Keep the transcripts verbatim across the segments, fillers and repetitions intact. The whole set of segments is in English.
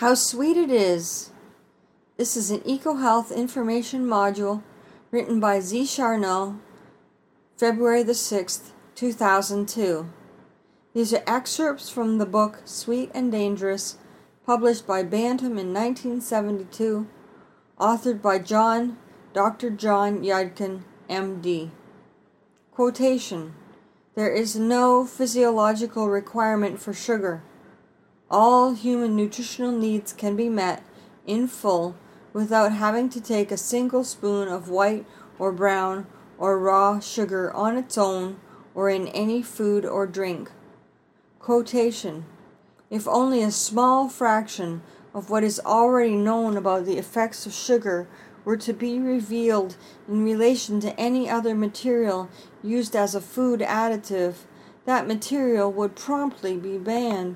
How sweet it is! This is an EcoHealth information module written by Z. Charnel, February the sixth, two thousand two. These are excerpts from the book Sweet and Dangerous, published by Bantam in nineteen seventy-two, authored by John, Doctor John Yudkin, M D. Quotation: There is no physiological requirement for sugar. All human nutritional needs can be met in full without having to take a single spoon of white or brown or raw sugar on its own or in any food or drink. Quotation: If only a small fraction of what is already known about the effects of sugar were to be revealed in relation to any other material used as a food additive, that material would promptly be banned.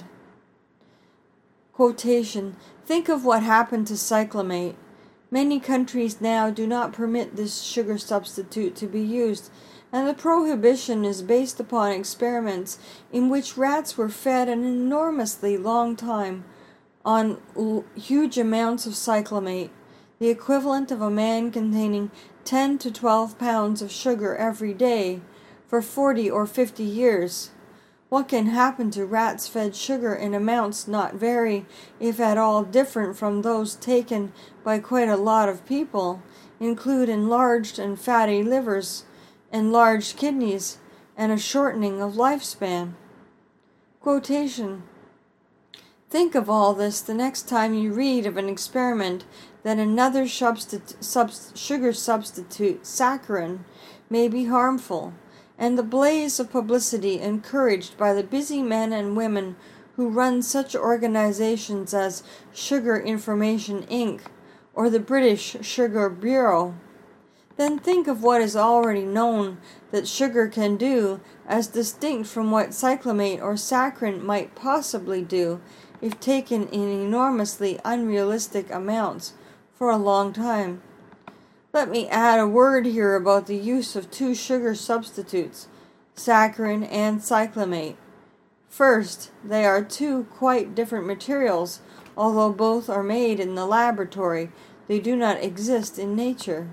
Quotation: Think of what happened to cyclamate. Many countries now do not permit this sugar substitute to be used, and the prohibition is based upon experiments in which rats were fed an enormously long time on l- huge amounts of cyclamate, the equivalent of a man containing ten to twelve pounds of sugar every day, for forty or fifty years. What can happen to rats fed sugar in amounts not very, if at all, different from those taken by quite a lot of people, include enlarged and fatty livers, enlarged kidneys, and a shortening of lifespan? Quotation: Think of all this the next time you read of an experiment that another substitu- sub- sugar substitute, saccharin, may be harmful, and the blaze of publicity encouraged by the busy men and women who run such organizations as Sugar Information Incorporated or the British Sugar Bureau. Then think of what is already known that sugar can do, as distinct from what cyclamate or saccharin might possibly do if taken in enormously unrealistic amounts for a long time. Let me add a word here about the use of two sugar substitutes, saccharin and cyclamate. First, they are two quite different materials. Although both are made in the laboratory, they do not exist in nature.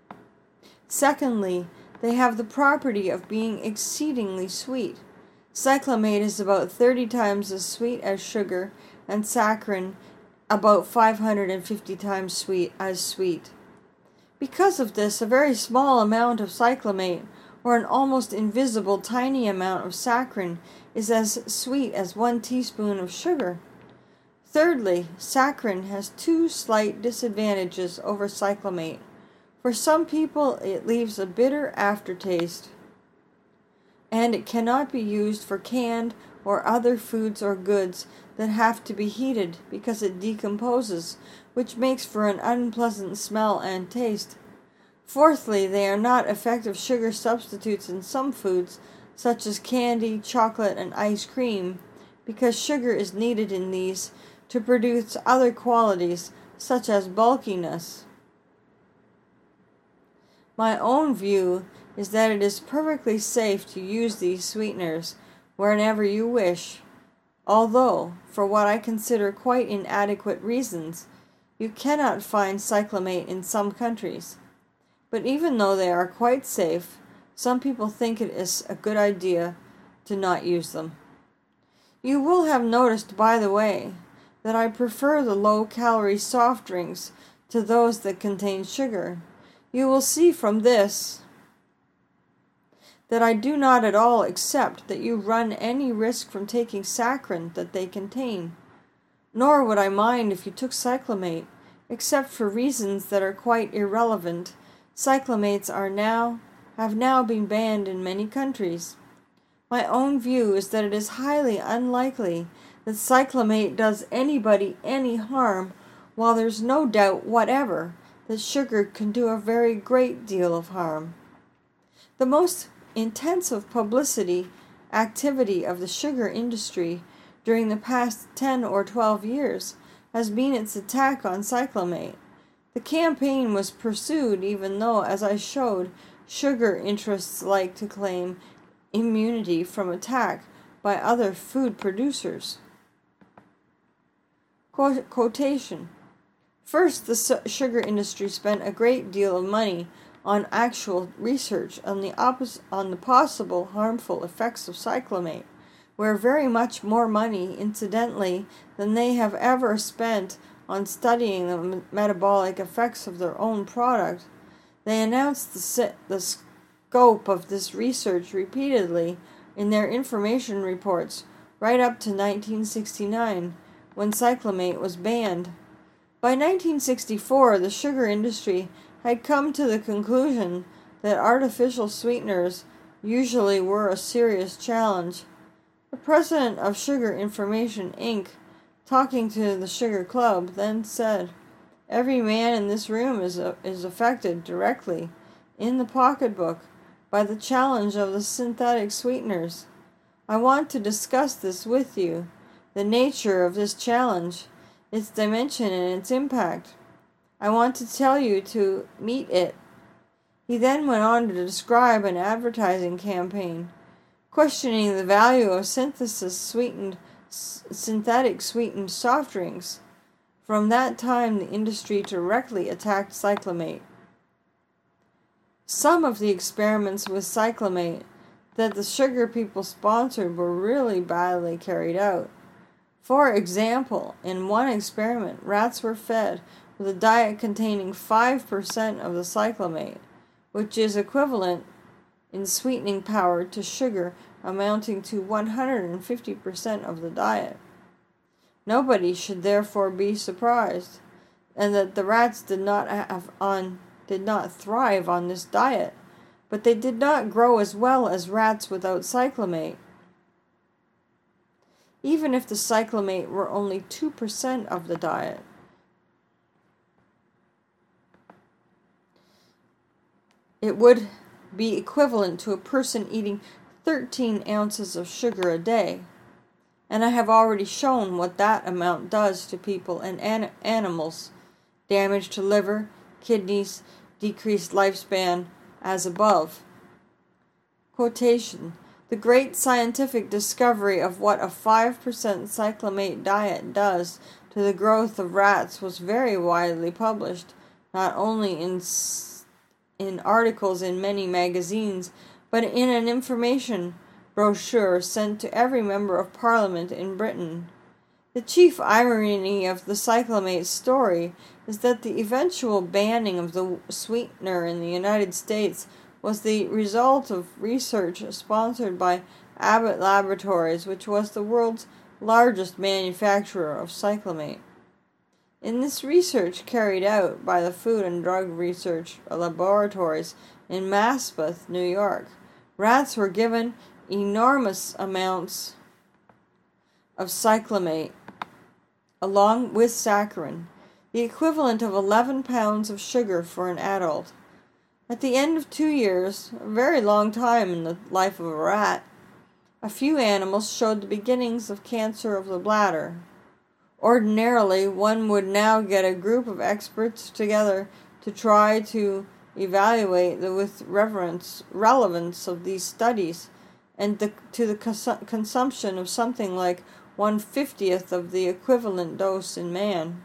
Secondly, they have the property of being exceedingly sweet. Cyclamate is about thirty times as sweet as sugar, and saccharin about five hundred fifty times sweet as sweet. Because of this, a very small amount of cyclamate, or an almost invisible tiny amount of saccharin, is as sweet as one teaspoon of sugar. Thirdly, saccharin has two slight disadvantages over cyclamate. For some people, it leaves a bitter aftertaste, and it cannot be used for canned or other foods or goods that have to be heated because it decomposes, which makes for an unpleasant smell and taste. Fourthly, they are not effective sugar substitutes in some foods, such as candy, chocolate, and ice cream, because sugar is needed in these to produce other qualities, such as bulkiness. My own view is that it is perfectly safe to use these sweeteners whenever you wish, although, for what I consider quite inadequate reasons, you cannot find cyclamate in some countries. But even though they are quite safe, some people think it is a good idea to not use them. You will have noticed, by the way, that I prefer the low-calorie soft drinks to those that contain sugar. You will see from this that I do not at all accept that you run any risk from taking saccharin that they contain. Nor would I mind if you took cyclamate, except for reasons that are quite irrelevant. Cyclamates are now, have now been banned in many countries. My own view is that it is highly unlikely that cyclamate does anybody any harm, while there's no doubt whatever that sugar can do a very great deal of harm. The most intensive publicity activity of the sugar industry during the past ten or twelve years has been its attack on cyclamate. The campaign was pursued even though, as I showed, sugar interests like to claim immunity from attack by other food producers. Quotation. First, the sugar industry spent a great deal of money on actual research on the, oppos- on the possible harmful effects of cyclamate, where very much more money, incidentally, than they have ever spent on studying the metabolic effects of their own product. They announced the, the scope of this research repeatedly in their information reports right up to nineteen sixty-nine, when cyclamate was banned. By nineteen sixty-four, the sugar industry had come to the conclusion that artificial sweeteners usually were a serious challenge. The president of Sugar Information, Incorporated, talking to the Sugar Club, then said, "Every man in this room is, uh, is affected directly, in the pocketbook, by the challenge of the synthetic sweeteners. I want to discuss this with you, the nature of this challenge, its dimension and its impact. I want to tell you to meet it." He then went on to describe an advertising campaign, questioning the value of synthesis sweetened, s- synthetic sweetened soft drinks. From that time, the industry directly attacked cyclamate. Some of the experiments with cyclamate that the sugar people sponsored were really badly carried out. For example, in one experiment, rats were fed with a diet containing five percent of the cyclamate, which is equivalent in sweetening power to sugar amounting to one hundred fifty percent of the diet. Nobody should therefore be surprised, and that the rats did not have on did not thrive on this diet, but they did not grow as well as rats without cyclamate. Even if the cyclamate were only two percent of the diet. It would be equivalent to a person eating thirteen ounces of sugar a day. And I have already shown what that amount does to people and an- animals. Damage to liver, kidneys, decreased lifespan, as above. Quotation. The great scientific discovery of what a five percent cyclamate diet does to the growth of rats was very widely published, not only in in articles in many magazines, but in an information brochure sent to every member of Parliament in Britain. The chief irony of the cyclamate story is that the eventual banning of the sweetener in the United States was the result of research sponsored by Abbott Laboratories, which was the world's largest manufacturer of cyclamate. In this research carried out by the Food and Drug Research Laboratories in Maspeth, New York, rats were given enormous amounts of cyclamate along with saccharin, the equivalent of eleven pounds of sugar for an adult. At the end of two years, a very long time in the life of a rat, a few animals showed the beginnings of cancer of the bladder. Ordinarily, one would now get a group of experts together to try to evaluate the with reverence relevance of these studies and the, to the cons- consumption of something like one fiftieth of the equivalent dose in man,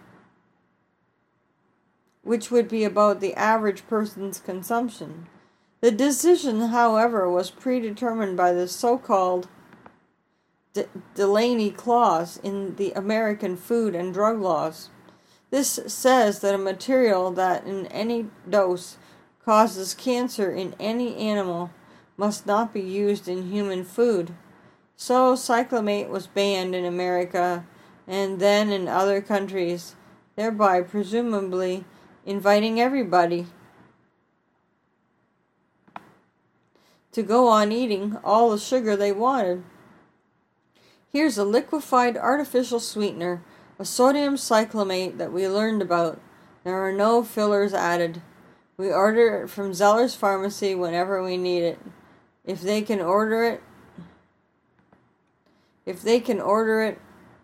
which would be about the average person's consumption. The decision, however, was predetermined by the so-called De- Delaney Clause in the American Food and Drug Laws. This says that a material that in any dose causes cancer in any animal must not be used in human food. So cyclamate was banned in America and then in other countries, thereby presumably inviting everybody to go on eating all the sugar they wanted. Here's a liquefied artificial sweetener, a sodium cyclamate that we learned about. There are no fillers added. We order it from Zeller's Pharmacy whenever we need it. If they can order it, if they can order it,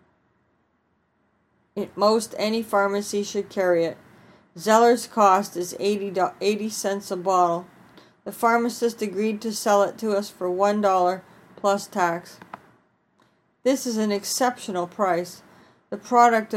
at most any pharmacy should carry it. Zeller's cost is eighty, eighty cents a bottle. The pharmacist agreed to sell it to us for one dollar plus tax. This is an exceptional price. The product